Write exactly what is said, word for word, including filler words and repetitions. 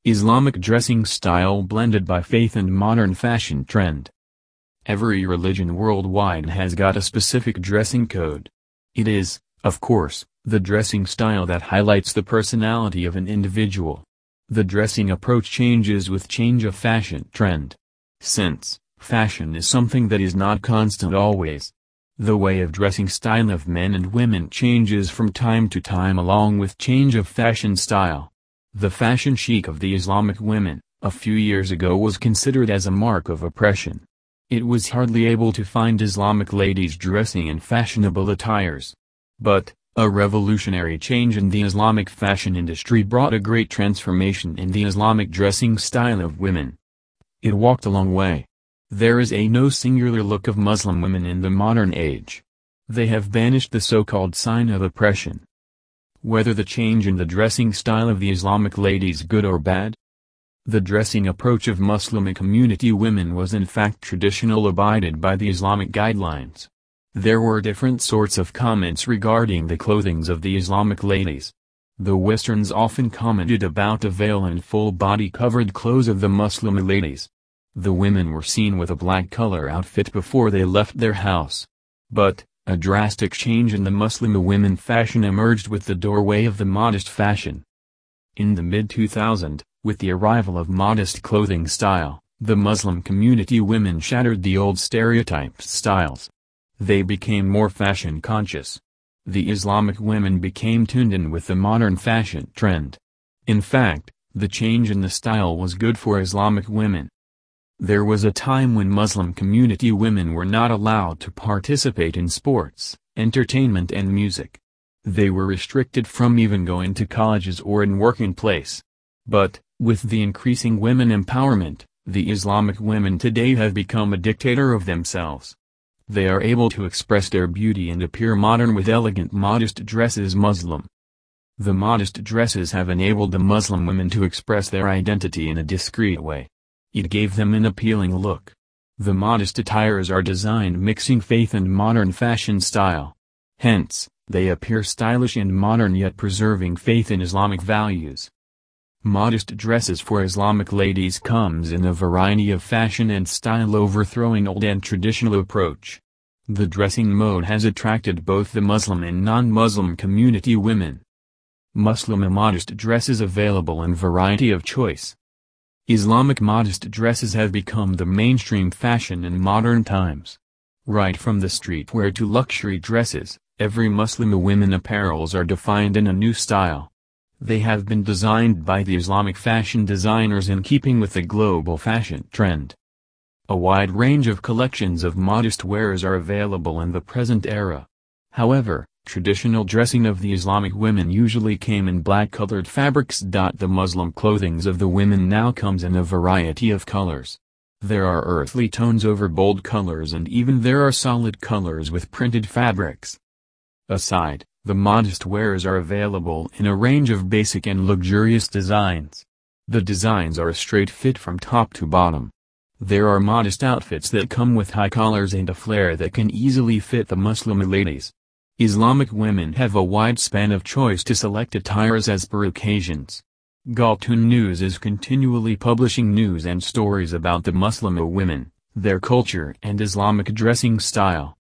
Islamic dressing style blended by faith and modern fashion trend. Every religion worldwide has got a specific dressing code. It is, of course, the dressing style that highlights the personality of an individual. The dressing approach changes with change of fashion trend. Since fashion is something that is not constant always, the way of dressing style of men and women changes from time to time along with change of fashion style. The fashion chic of the Islamic women, a few years ago, was considered as a mark of oppression. It was hardly able to find Islamic ladies dressing in fashionable attires. But, a revolutionary change in the Islamic fashion industry brought a great transformation in the Islamic dressing style of women. It walked a long way. There is a no singular look of Muslim women in the modern age. They have banished the so-called sign of oppression. Whether the change in the dressing style of the Islamic ladies good or bad? The dressing approach of Muslim community women was in fact traditional, abided by the Islamic guidelines. There were different sorts of comments regarding the clothings of the Islamic ladies. The Westerns often commented about the veil and full body covered clothes of the Muslim ladies. The women were seen with a black color outfit before they left their house. But, a drastic change in the Muslim women fashion emerged with the doorway of the modest fashion. In the mid two thousands, with the arrival of modest clothing style, the Muslim community women shattered the old stereotyped styles. They became more fashion conscious. The Islamic women became tuned in with the modern fashion trend. In fact, the change in the style was good for Islamic women. There was a time when Muslim community women were not allowed to participate in sports, entertainment and music. They were restricted from even going to colleges or in working place. But, with the increasing women empowerment, the Islamic women today have become a dictator of themselves. They are able to express their beauty and appear modern with elegant modest dresses. Muslim. The modest dresses have enabled the Muslim women to express their identity in a discreet way. It gave them an appealing look. The modest attires are designed mixing faith and modern fashion style. Hence, they appear stylish and modern yet preserving faith in Islamic values. Modest dresses for Islamic ladies comes in a variety of fashion and style, overthrowing old and traditional approach. The dressing mode has attracted both the Muslim and non-Muslim community women. Muslim modest dresses available in variety of choice. Islamic modest dresses have become the mainstream fashion in modern times. Right from the streetwear to luxury dresses, every Muslim women apparels are defined in a new style. They have been designed by the Islamic fashion designers in keeping with the global fashion trend. A wide range of collections of modest wares are available in the present era. However, traditional dressing of the Islamic women usually came in black-colored fabrics. The Muslim clothings of the women now comes in a variety of colors. There are earthly tones over bold colors, and even there are solid colors with printed fabrics. Aside, the modest wares are available in a range of basic and luxurious designs. The designs are a straight fit from top to bottom. There are modest outfits that come with high collars and a flare that can easily fit the Muslim ladies. Islamic women have a wide span of choice to select attires as per occasions. Galtoon News is continually publishing news and stories about the Muslim women, their culture and Islamic dressing style.